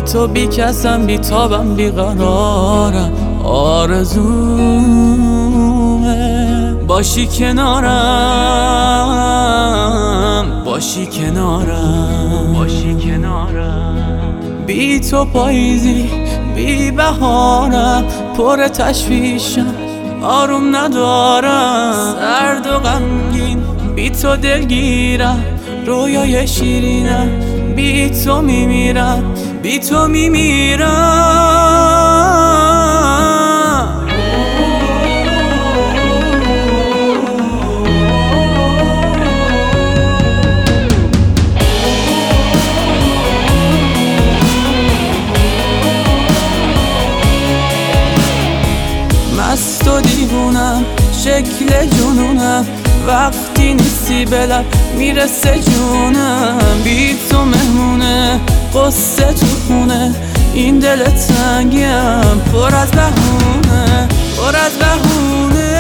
تو بی کسم، بی تابم، بی قرارم. آرزومه باشی کنارم، باشی کنارم، باشی کنارم. بی تو پاییزی، بی بهارم، پر تشویشم، آروم ندارم. سرد و غمگین بی تو دلگیرم، رویای شیرینم، بی تو میمیرم، بی تو میمیرم. مست و دیوونم، شکل جنونم، وقتی نیستی به لب میرسه جونم. بی تو مهمونه قصه تو خونه، این دل تنگیم پر از بهونه، پر از بهونه.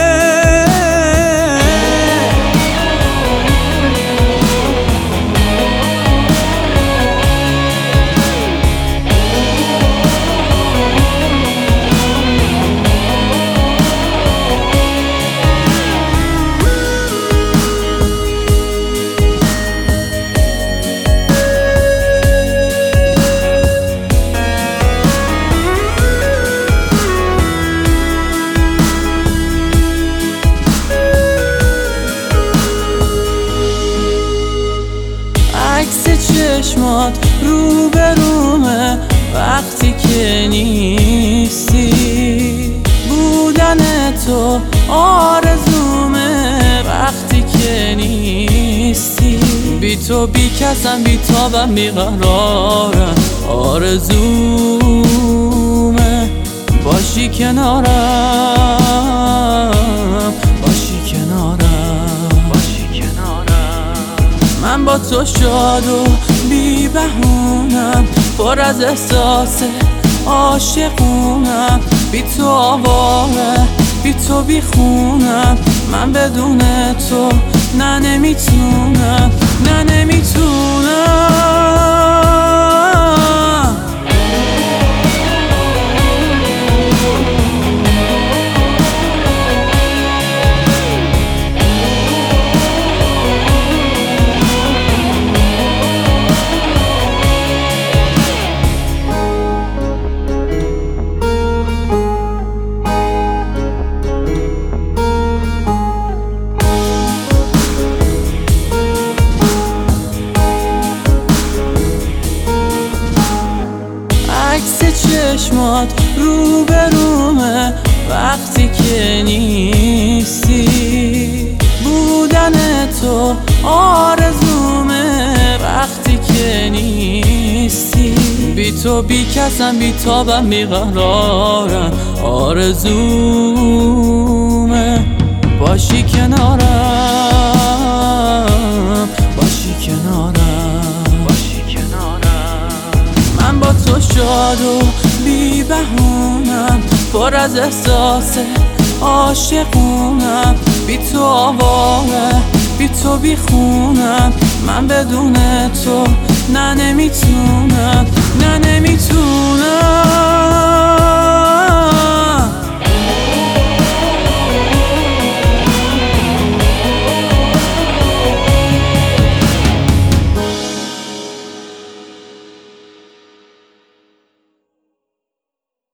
عکس چشمات رو به رومه وقتی که نیستی، بودن تو آرزومه وقتی که نیستی. بی تو بی کسم، بی تابم، بی قرارم. آرزومه باشی کنارم، باشی کنارم، باشی کنارم. من با تو شاد و بی بهونم، پر از احساس عاشقونم. بی تو آواره، بی تو بی خونم، من بدون تو نه نمیتونم، نه نمیتونم. عکس چشمات رو به رومه وقتی که نیستی، بودن تو آرزومه وقتی که نیستی. بی تو بی کسم، بی تابم، بی قرارم. آرزومه باشی کنارم، باشی کنارم، باشی کنارم. من با تو شاد و بی بهونم، پر از احساس عاشقونم. بی تو آواره، بی تو بی خونم، من بدون تو نه نمیتونم.